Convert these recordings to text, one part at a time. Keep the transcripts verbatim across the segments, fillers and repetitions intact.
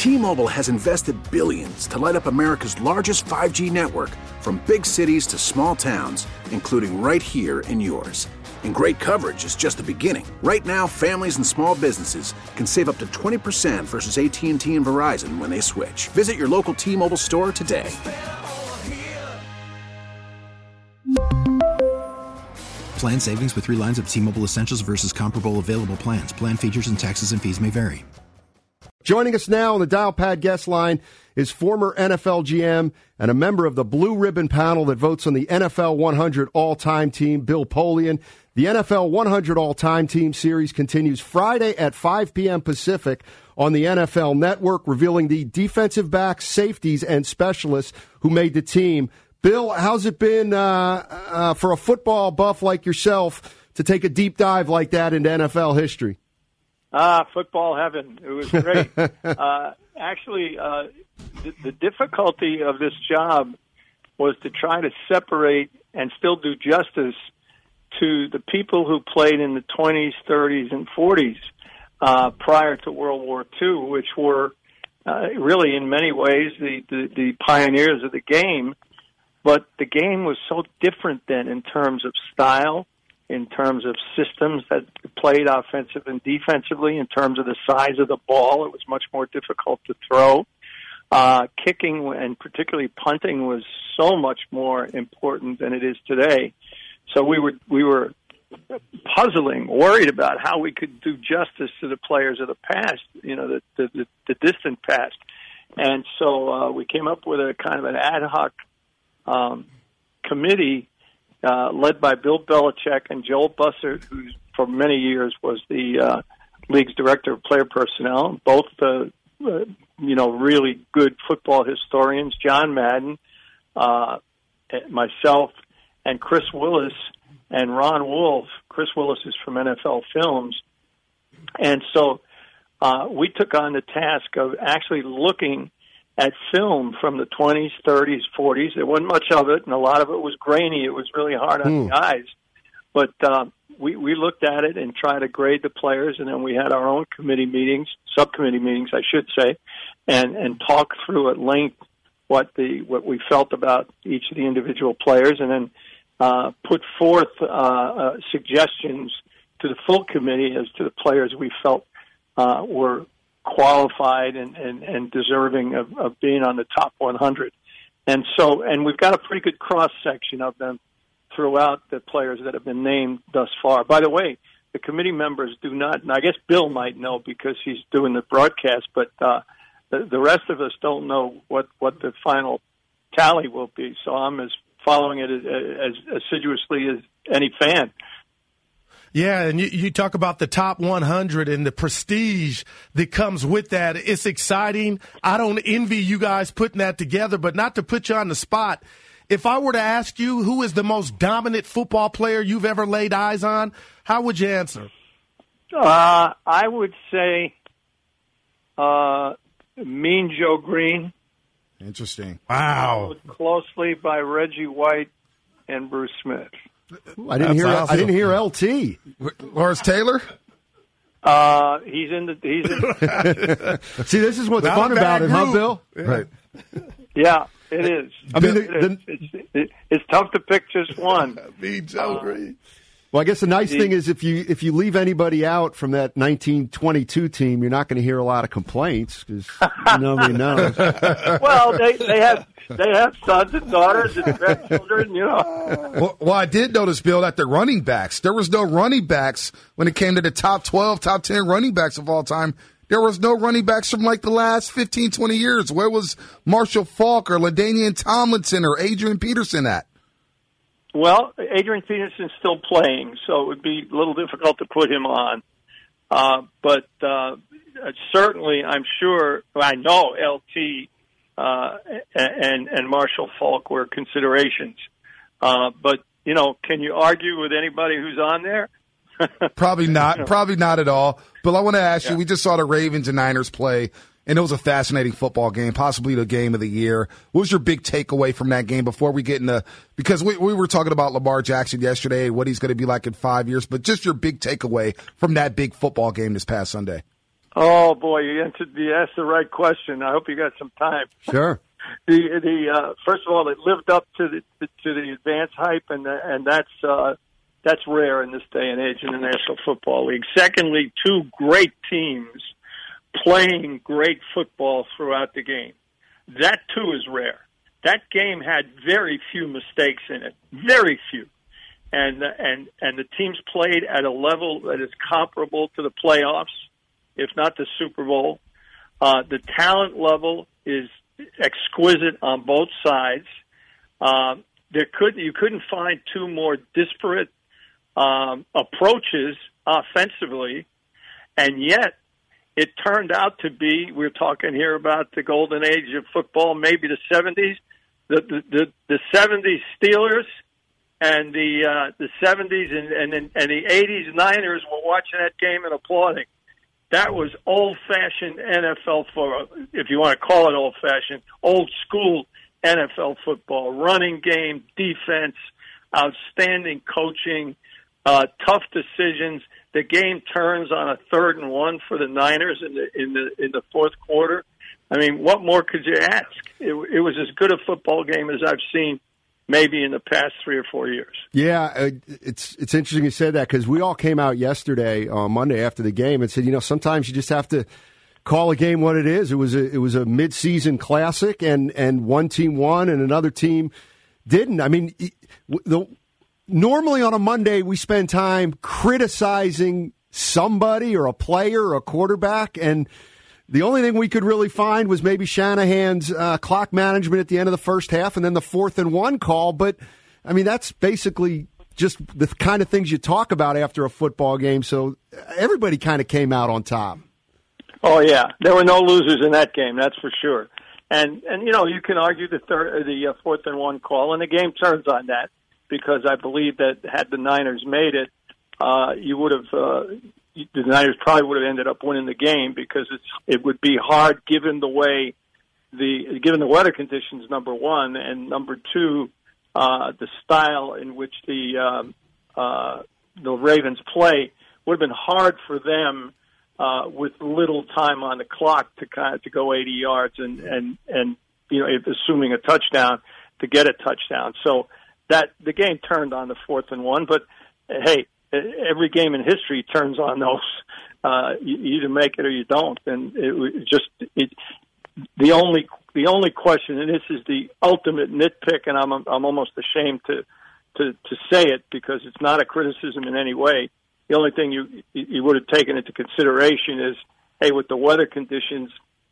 T-Mobile has invested billions to light up America's largest five G network, from big cities to small towns, including right here in yours. And great coverage is just the beginning. Right now, families and small businesses can save up to twenty percent versus A T and T and Verizon when they switch. Visit your local T-Mobile store today. Plan savings with three lines of T-Mobile Essentials versus comparable available plans. Plan features and taxes and fees may vary. Joining us now on the Dial Pad guest line is former N F L G M and a member of the Blue Ribbon panel that votes on the N F L one hundred All-Time Team, Bill Polian. The N F L one hundred All-Time Team series continues Friday at five p.m. Pacific on the N F L Network, revealing the defensive backs, safeties, and specialists who made the team. Bill, how's it been uh, uh, for a football buff like yourself to take a deep dive like that into N F L history? Ah, football heaven. It was great. uh, actually, uh, the, the difficulty of this job was to try to separate and still do justice to the people who played in the twenties, thirties, and forties uh, prior to World War Two, which were uh, really, in many ways, the, the, the pioneers of the game. But the game was so different then in terms of style, in terms of systems that played offensive and defensively, in terms of the size of the ball. It was much more difficult to throw. Uh, kicking and particularly punting was so much more important than it is today. So we were we were puzzling, worried about how we could do justice to the players of the past, you know, the the, the, the distant past. And so uh, we came up with a kind of an ad hoc um, committee uh, led by Bill Belichick and Joel Bussert, who for many years was the uh, league's director of player personnel, both uh, uh, you know, really good football historians, John Madden, uh, myself, and Chris Willis and Ron Wolf. Chris Willis is from N F L Films. And so uh, we took on the task of actually looking at film from the twenties, thirties, forties. There wasn't much of it, and a lot of it was grainy. It was really hard on mm. the eyes. But uh, we, we looked at it and tried to grade the players, and then we had our own committee meetings, subcommittee meetings, I should say, and, and talked through at length what the what we felt about each of the individual players, and then uh, put forth uh, uh, suggestions to the full committee as to the players we felt uh, were qualified and, and, and deserving of, of being on the top one hundred. And so, and we've got a pretty good cross-section of them throughout the players that have been named thus far. By the way, the committee members do not, and I guess Bill might know because he's doing the broadcast, but uh, the, the rest of us don't know what, what the final tally will be. So I'm as following it as, as assiduously as any fan. Yeah, and you, you talk about the top one hundred and the prestige that comes with that. It's exciting. I don't envy you guys putting that together, but not to put you on the spot. If I were to ask you who is the most dominant football player you've ever laid eyes on, how would you answer? Uh, I would say uh, Mean Joe Green. Interesting. Wow. Followed closely by Reggie White and Bruce Smith. I didn't That's hear. Awesome. I didn't hear L T. Lawrence Taylor. Uh, he's in the. He's in. See, this is what's Not fun about it, huh, Bill? Yeah. Right. Yeah, it is. I mean, it the, is. It's, it, it's tough to pick just one. Me, Joe uh, Green. Well, I guess the nice the, thing is if you if you leave anybody out from that nineteen twenty-two team, you're not going to hear a lot of complaints because nobody knows. Well, they they have they have sons and daughters and grandchildren, you know. Well, well, I did notice, Bill, that the running backs, there was no running backs when it came to the top twelve, top ten running backs of all time. There was no running backs from like the last fifteen, twenty years. Where was Marshall Faulk or LaDainian Tomlinson or Adrian Peterson at? Well, Adrian Peterson's still playing, so it would be a little difficult to put him on. Uh, but uh, certainly, I'm sure, I know L T uh, and, and Marshall Faulk were considerations. Uh, but, you know, can you argue with anybody who's on there? Probably not. Probably not at all. But I want to ask yeah. you, we just saw the Ravens and Niners play, and it was a fascinating football game, possibly the game of the year. What was your big takeaway from that game before we get into – because we, we were talking about Lamar Jackson yesterday, what he's going to be like in five years, but just your big takeaway from that big football game this past Sunday. Oh boy, you answered you asked the right question. I hope you got some time. Sure. the the uh, first of all, it lived up to the to the advanced hype, and and that's uh, that's rare in this day and age in the National Football League. Secondly, two great teams playing great football throughout the game. That too is rare. That game had very few mistakes in it, very few, and and and the teams played at a level that is comparable to the playoffs, if not the Super Bowl. Uh, the talent level is exquisite on both sides. Uh, there could you couldn't find two more disparate um, approaches offensively, and yet it turned out to be. We're talking here about the golden age of football, maybe the seventies. The the the, the seventies Steelers and the uh, the seventies and and and the eighties Niners were watching that game and applauding. That was old-fashioned N F L football, if you want to call it old-fashioned, old-school N F L football. Running game, defense, outstanding coaching, uh, tough decisions. The game turns on a third and one for the Niners in the in the in the fourth quarter. I mean, what more could you ask? It, it was as good a football game as I've seen maybe in the past three or four years. Yeah, it's it's interesting you said that because we all came out yesterday on Monday after the game and said, you know, sometimes you just have to call a game what it is. It was a it was a mid-season classic, and and one team won and another team didn't. I mean, the normally on a Monday we spend time criticizing somebody or a player or a quarterback, and the only thing we could really find was maybe Shanahan's uh, clock management at the end of the first half and then the fourth and one call. But, I mean, that's basically just the kind of things you talk about after a football game. So everybody kind of came out on top. Oh, yeah. There were no losers in that game, that's for sure. And, and you know, you can argue the third, the uh, fourth and one call, and the game turns on that because I believe that had the Niners made it, uh, you would have uh, – the Niners probably would have ended up winning the game because it's it would be hard given the way the given the weather conditions, number one, and number two, uh, the style in which the um, uh, the Ravens play would have been hard for them uh, with little time on the clock to kind of to go eighty yards and and and you know if, assuming a touchdown to get a touchdown. So that the game turned on the fourth and one, but hey. Every game in history turns on those. Uh, you, you either make it or you don't, and it was just it. The only the only question, and this is the ultimate nitpick, and I'm I'm almost ashamed to to to say it because it's not a criticism in any way. The only thing you you would have taken into consideration is, hey, with the weather conditions,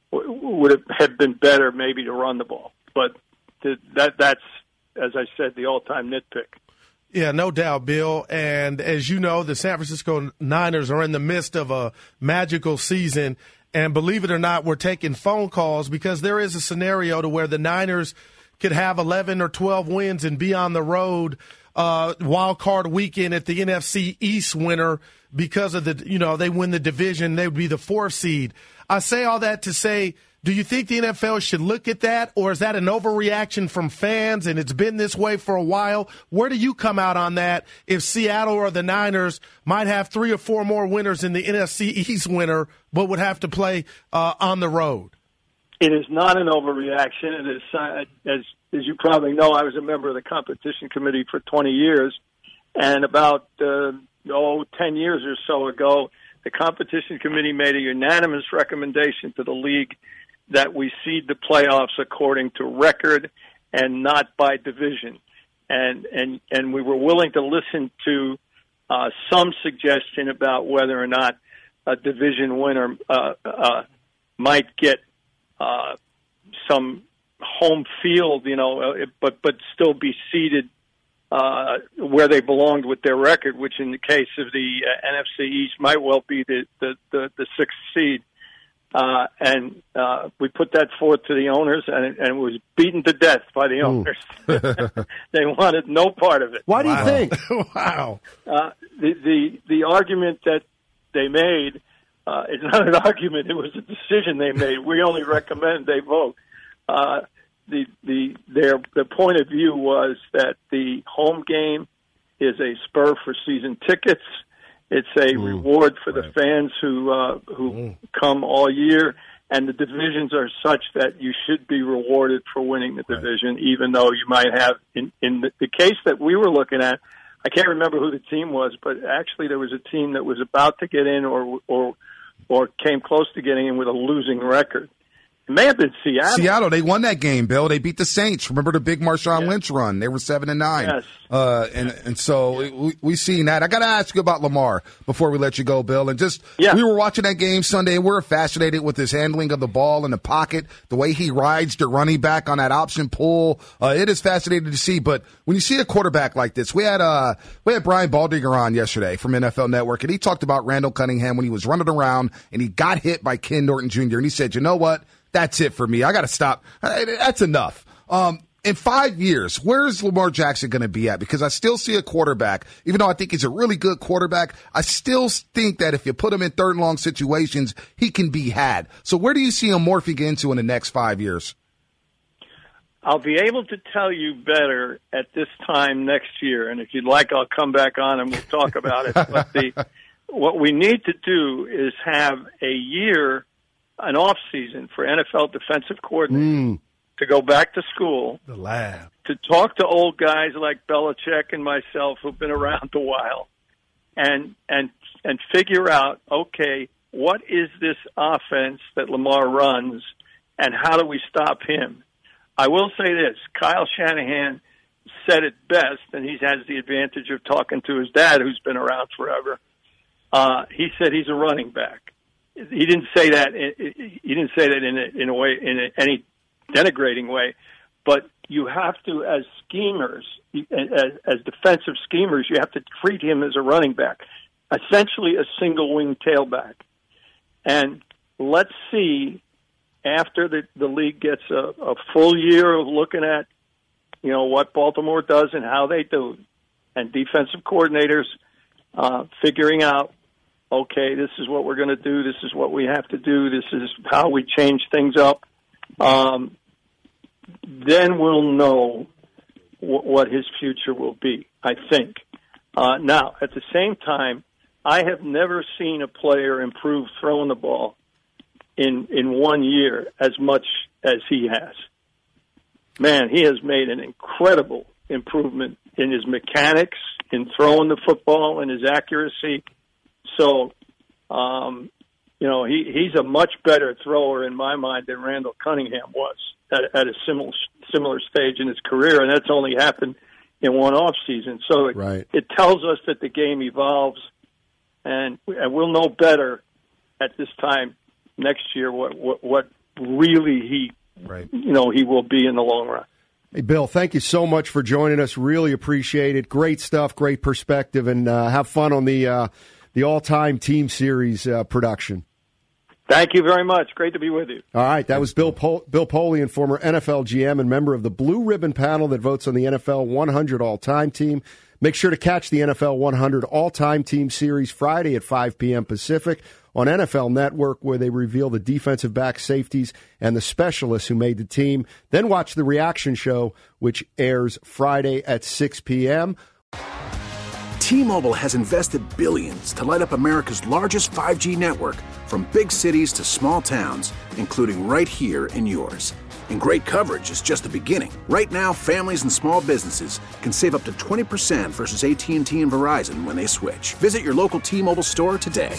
would it have been better maybe to run the ball? But that that's, as I said, the all-time nitpick. Yeah, no doubt, Bill. And as you know, the San Francisco Niners are in the midst of a magical season. And believe it or not, we're taking phone calls because there is a scenario to where the Niners could have eleven or twelve wins and be on the road uh, wild card weekend at the N F C East winner because of the, you know, they win the division. They would be the fourth seed. I say all that to say, do you think the N F L should look at that, or is that an overreaction from fans and it's been this way for a while? Where do you come out on that if Seattle or the Niners might have three or four more winners in the N F C East winner but would have to play uh, on the road? It is not an overreaction. It is, uh, as, as you probably know, I was a member of the competition committee for twenty years, and about uh, oh, ten years or so ago, the competition committee made a unanimous recommendation to the league that we seed the playoffs according to record and not by division. And and, and we were willing to listen to uh, some suggestion about whether or not a division winner uh, uh, might get uh, some home field, you know, but but still be seated uh, where they belonged with their record, which in the case of the uh, N F C East might well be the, the, the, the sixth seed. Uh, and uh, we put that forth to the owners, and, and it was beaten to death by the owners. They wanted no part of it. Why do wow. you think? wow. Uh, the, the the argument that they made uh, is not an argument. It was a decision they made. We only recommend they vote. Uh, the the their the point of view was that the home game is a spur for season tickets, It's a mm. reward for Right. the fans who uh, who Mm. come all year, and the divisions are such that you should be rewarded for winning the division, right. even though you might have, in, in the, the case that we were looking at, I can't remember who the team was, but actually there was a team that was about to get in or or or came close to getting in with a losing record. It may have been Seattle. Seattle, they won that game, Bill. They beat the Saints. Remember the big Marshawn yeah. Lynch run? They were seven and nine. Yes. Uh, and and so we we seen that. I got to ask you about Lamar before we let you go, Bill. And just yeah. we were watching that game Sunday, and we were fascinated with his handling of the ball in the pocket, the way he rides the running back on that option pull. Uh, it is fascinating to see. But when you see a quarterback like this, we had uh we had Brian Baldinger on yesterday from N F L Network, and he talked about Randall Cunningham when he was running around and he got hit by Ken Norton Junior And he said, you know what? That's it for me. I got to stop. That's enough. Um, in five years, where's Lamar Jackson going to be at? Because I still see a quarterback, even though I think he's a really good quarterback, I still think that if you put him in third and long situations, he can be had. So where do you see him morphing into in the next five years? I'll be able to tell you better at this time next year. And if you'd like, I'll come back on and we'll talk about it. But the, what we need to do is have a year an off season for N F L defensive coordinators Mm. to go back to school, The lab. to talk to old guys like Belichick and myself who've been around a while, and and and figure out, okay, what is this offense that Lamar runs, and how do we stop him? I will say this: Kyle Shanahan said it best, and he has the advantage of talking to his dad, who's been around forever. Uh, he said he's a running back. He didn't say that. He didn't say that in a, in a way, in a, any denigrating way. But you have to, as schemers, as, as defensive schemers, you have to treat him as a running back, essentially a single wing tailback. And let's see, after the, the league gets a, a full year of looking at, you know, what Baltimore does and how they do, and defensive coordinators uh, figuring out, okay, this is what we're going to do. This is what we have to do. This is how we change things up. Um, then we'll know w- what his future will be, I think. Uh, now, at the same time, I have never seen a player improve throwing the ball in, in one year as much as he has. Man, he has made an incredible improvement in his mechanics, in throwing the football, and his accuracy. So, um, you know, he, he's a much better thrower in my mind than Randall Cunningham was at, at a similar similar stage in his career, and that's only happened in one off season. So it, right. it tells us that the game evolves, and, and we'll know better at this time next year what what, what really he, right. you know, he will be in the long run. Hey, Bill, thank you so much for joining us. Really appreciate it. Great stuff, great perspective, and uh, have fun on the uh, the all-time team series uh, production. Thank you very much. Great to be with you. All right, that was Bill Pol- Bill Polian, former N F L G M and member of the Blue Ribbon panel that votes on the N F L one hundred all-time team. Make sure to catch the N F L one hundred all-time team series Friday at five p.m. Pacific on N F L Network, where they reveal the defensive back, safeties, and the specialists who made the team. Then watch the reaction show, which airs Friday at six p.m. T-Mobile has invested billions to light up America's largest five G network, from big cities to small towns, including right here in yours. And great coverage is just the beginning. Right now, families and small businesses can save up to twenty percent versus A T and T and Verizon when they switch. Visit your local T-Mobile store today.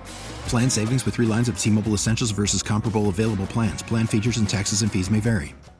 Plan savings with three lines of T-Mobile Essentials versus comparable available plans. Plan features and taxes and fees may vary.